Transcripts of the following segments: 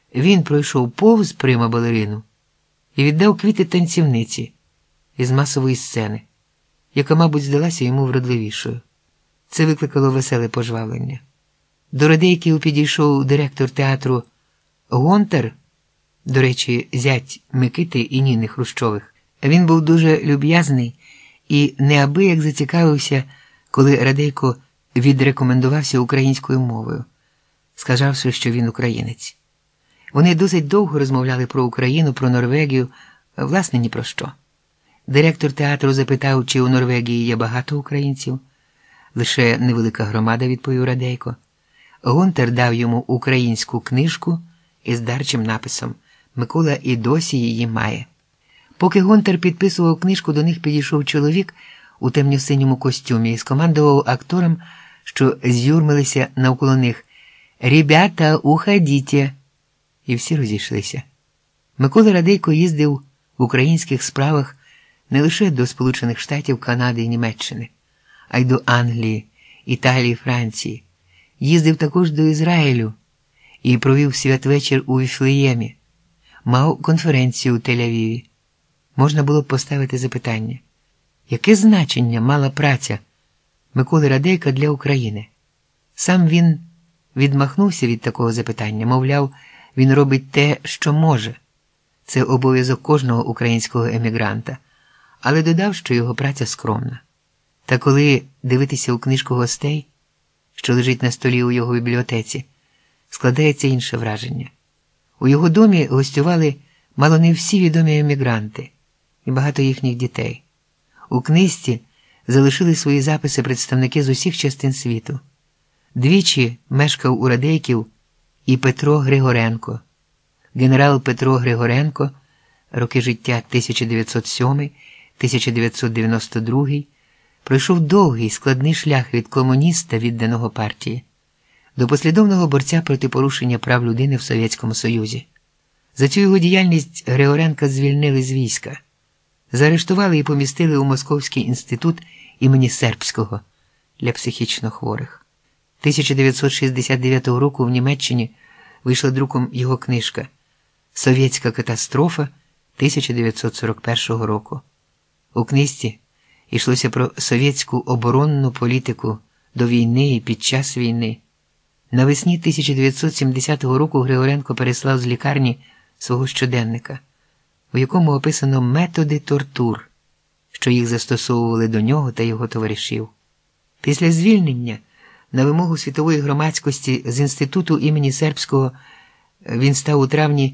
Він пройшов повз прима-балерину і віддав квіти танцівниці із масової сцени, яка, мабуть, здалася йому вродливішою. Це викликало веселе пожвавлення. До Радейків підійшов директор театру Гонтар, до речі, зять Микити і Ніни Хрущових. Він був дуже люб'язний і неабияк зацікавився, коли Радейко відрекомендувався українською мовою, сказавши, що він українець. Вони досить довго розмовляли про Україну, про Норвегію, власне, ні про що. Директор театру запитав, чи у Норвегії є багато українців. Лише невелика громада, відповів Радейко. Гонтар дав йому українську книжку із дарчим написом «Микола і досі її має». Поки Гонтар підписував книжку, до них підійшов чоловік у темно-синьому костюмі і скомандував акторам, що з'юрмилися навколо них: «Ребята, уходіть!» І всі розійшлися. Микола Радейко їздив в українських справах не лише до Сполучених Штатів, Канади і Німеччини, а й до Англії, Італії, Франції. Їздив також до Ізраїлю і провів святвечір у Віфлеємі. Мав конференцію у Тель-Авіві. Можна було б поставити запитання: яке значення мала праця Миколи Радейка для України? Сам він відмахнувся від такого запитання, мовляв, він робить те, що може. Це обов'язок кожного українського емігранта, але додав, що його праця скромна. Та коли дивитися у книжку гостей, що лежить на столі у його бібліотеці, складається інше враження. У його домі гостювали мало не всі відомі емігранти і багато їхніх дітей. У книжці залишили свої записи представники з усіх частин світу. Двічі мешкав у Радейків і Петро Григоренко. Генерал Петро Григоренко, роки життя 1907-1992, пройшов довгий, складний шлях від комуніста, відданого партії, до послідовного борця проти порушення прав людини в Совєтському Союзі. За цю його діяльність Григоренка звільнили з війська. Заарештували і помістили у Московський інститут імені Сербського для психічно хворих. 1969 року в Німеччині вийшла друком його книжка «Совєтська катастрофа 1941 року». У книжці йшлося про совєтську оборонну політику до війни і під час війни. Навесні 1970 року Григоренко переслав з лікарні свого щоденника, у якому описано методи тортур, що їх застосовували до нього та його товаришів. Після звільнення, на вимогу світової громадськості з інституту імені Сербського, він став у травні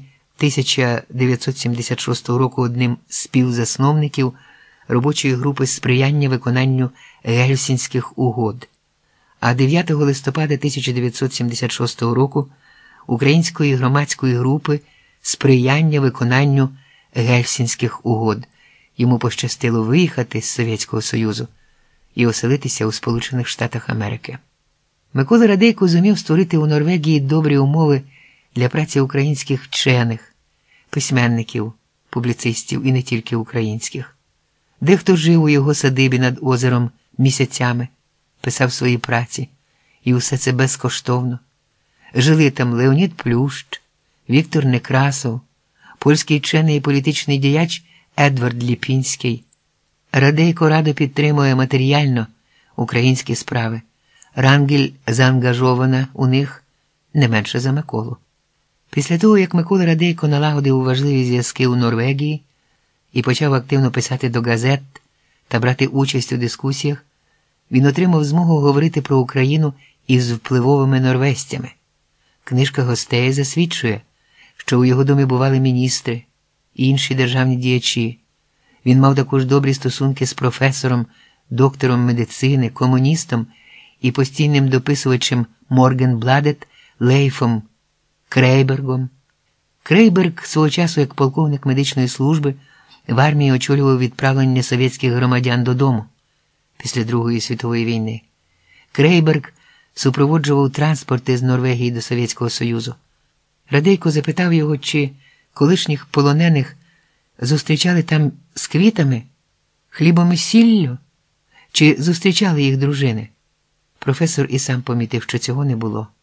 1976 року одним з співзасновників робочої групи сприяння виконанню Гельсінських угод, а 9 листопада 1976 року Української громадської групи сприяння виконанню Гельсінських угод. Йому пощастило виїхати з Совєтського Союзу і оселитися у Сполучених Штатах Америки. Микола Радейко зумів створити у Норвегії добрі умови для праці українських вчених, письменників, публіцистів і не тільки українських. Дехто жив у його садибі над озером місяцями, писав свої праці, і усе це безкоштовно. Жили там Леонід Плющ, Віктор Некрасов, польський вчений і політичний діяч Едвард Ліпінський. Радейко радо підтримує матеріально українські справи. Рангель заангажована у них не менше за Миколу. Після того, як Микола Радейко налагодив важливі зв'язки у Норвегії і почав активно писати до газет та брати участь у дискусіях, він отримав змогу говорити про Україну із впливовими норвезцями. Книжка гостей засвідчує, що у його домі бували міністри і інші державні діячі. Він мав також добрі стосунки з професором, доктором медицини, комуністом і постійним дописувачем Моргенбладет Лейфом Крейбергом. Крейберг свого часу, як полковник медичної служби, в армії очолював відправлення совєтських громадян додому після Другої світової війни. Крейберг супроводжував транспорти з Норвегії до Совєтського Союзу. Радейко запитав його, чи колишніх полонених зустрічали там з квітами, хлібом і сіллю, чи зустрічали їх дружини. Професор і сам помітив, що цього не було.